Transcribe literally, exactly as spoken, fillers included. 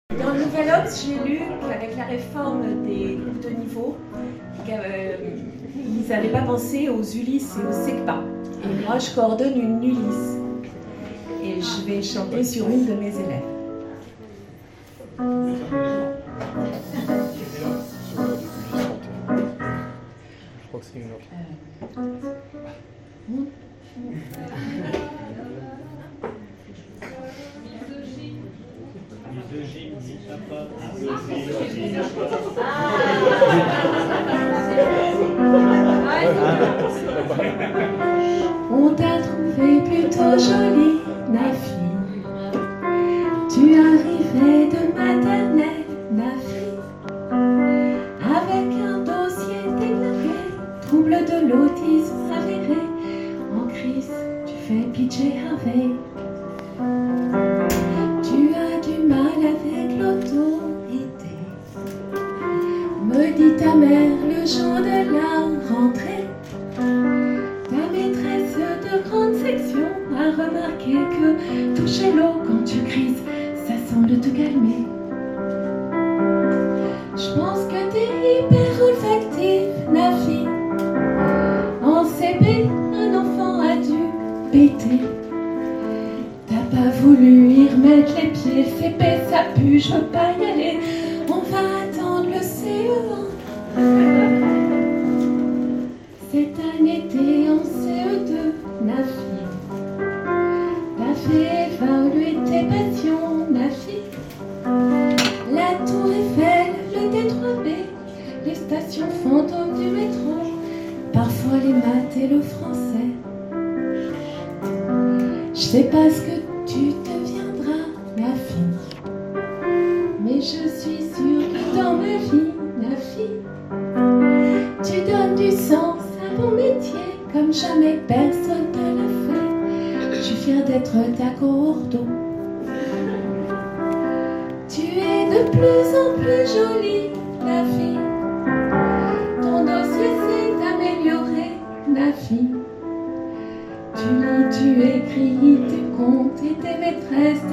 Dans le Nouvel Obs, j'ai lu qu'avec la réforme des groupes de niveau, euh, ils n'avaient pas pensé aux Ulysse et aux SECPA. Et moi, je coordonne une Ulysse. Et je vais chanter sur une de mes élèves. Je crois que c'est une autre. On t'a trouvé plutôt jolie, Nafi. Tu arrivais de maternelle, Nafi. Avec un dossier déglingué, trouble de l'autisme avéré. En crise, tu fais pitcher Harvey. Tu as du mal avec l'autorité. Me dit ta mère le jour de la rentrée. Ta maîtresse de grande section a remarqué que toucher l'eau quand tu crises, ça semble te calmer. Je pense que t'es hyper olfactif, Nafi. En C P, un enfant a dû péter. T'as pas voulu y remettre les pieds, le C P ça pue, je veux pas y aller. On va attendre le C E un. Cette année t'es en C E deux, Nafi. T'as fait évoluer tes passions, Nafi. La tour Eiffel, le T trois B, les stations fantômes du métro, parfois les maths et le français. Je sais pas ce que tu deviendras, Nafi, mais je suis sûre que dans ma vie, Nafi, tu donnes du sens à mon métier comme jamais personne ne l'a fait. Je suis fière d'être ta coordo. Tu es de plus en plus jolie, Nafi. Ton dossier s'est amélioré, Nafi. Tu lis, tu écris, tu comptes et tes maîtresses